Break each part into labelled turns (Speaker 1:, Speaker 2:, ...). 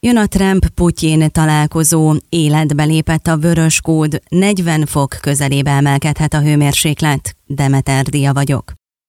Speaker 1: Jön a Trump-Putyin találkozó, életbe lépett a vörös kód, 40 fok közelébe emelkedhet a hőmérséklet. Demeter Dia vagyok.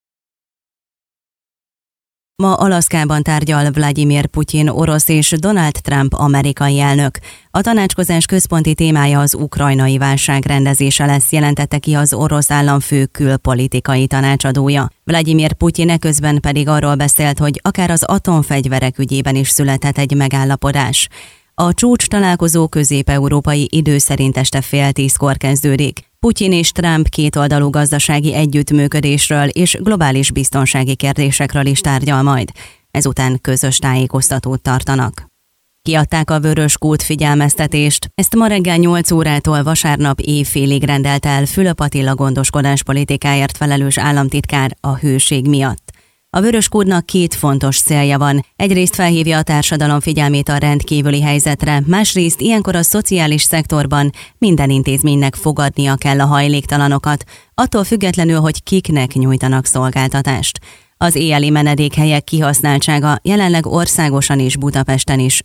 Speaker 1: Ma Alaszkában tárgyal Vladimir Putyin orosz és Donald Trump amerikai elnök. A tanácskozás központi témája az ukrajnai válság rendezése lesz, jelentette ki az orosz államfő külpolitikai tanácsadója. Vladimir Putyin eközben pedig arról beszélt, hogy akár az atomfegyverek ügyében is születhet egy megállapodás. A csúcs találkozó közép-európai idő szerint este 9:30 kezdődik. Putyin és Trump kétoldalú gazdasági együttműködésről és globális biztonsági kérdésekről is tárgyal majd. Ezután közös tájékoztatót tartanak. Kiadták a vörös kód figyelmeztetést, ezt ma reggel 8 órától vasárnap éjfélig rendelt el Fülöp Attila gondoskodás politikáért felelős államtitkár a hőség miatt. A vörös kódnak 2 fontos célja van. Egyrészt felhívja a társadalom figyelmét a rendkívüli helyzetre, másrészt ilyenkor a szociális szektorban minden intézménynek fogadnia kell a hajléktalanokat, attól függetlenül, hogy kiknek nyújtanak szolgáltatást. Az éjjeli menedékhelyek kihasználtsága jelenleg országosan és Budapesten is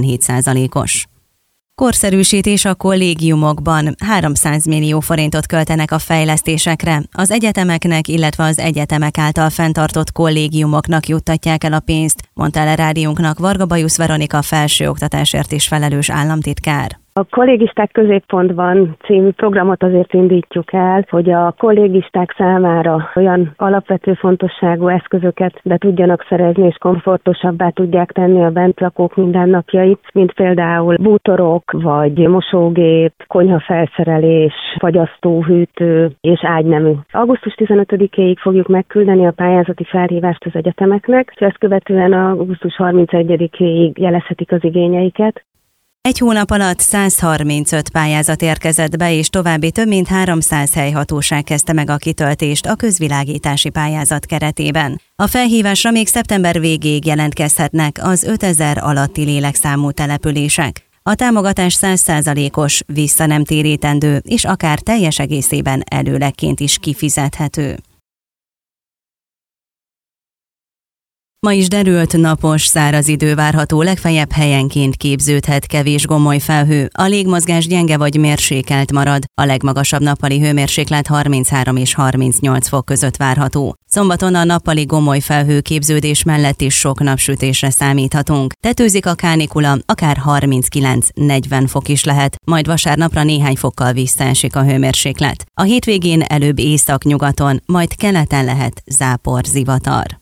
Speaker 1: 77%-os. Korszerűsítés a kollégiumokban. 300 millió forintot költenek a fejlesztésekre. Az egyetemeknek, illetve az egyetemek által fenntartott kollégiumoknak juttatják el a pénzt, mondta el a rádiónknak Varga Bajusz Veronika felsőoktatásért is felelős államtitkár.
Speaker 2: A Kollégisták középpontban című programot azért indítjuk el, hogy a kollégisták számára olyan alapvető fontosságú eszközöket be tudjanak szerezni, és komfortosabbá tudják tenni a bent lakók mindennapjait, mint például bútorok, vagy mosógép, konyhafelszerelés, fagyasztóhűtő és ágynemű. Augusztus 15-éig fogjuk megküldeni a pályázati felhívást az egyetemeknek, és ezt követően augusztus 31-éig jelezhetik az igényeiket.
Speaker 1: Egy hónap alatt 135 pályázat érkezett be, és további több mint 300 helyhatóság kezdte meg a kitöltést a közvilágítási pályázat keretében. A felhívásra még szeptember végéig jelentkezhetnek az 5000 alatti lélekszámú települések. A támogatás 100%-os, vissza nem térítendő, és akár teljes egészében előlegként is kifizethető. Ma is derült, napos, száraz idő várható, legfeljebb helyenként képződhet kevés gomoly felhő, a légmozgás gyenge vagy mérsékelt marad, a legmagasabb nappali hőmérséklet 33 és 38 fok között várható. Szombaton a nappali gomoly felhőképződés mellett is sok napsütésre számíthatunk. Tetőzik a kánikula, akár 39-40 fok is lehet, majd vasárnapra néhány fokkal visszaesik a hőmérséklet. A hétvégén előbb északnyugaton, majd keleten lehet zápor, zivatar.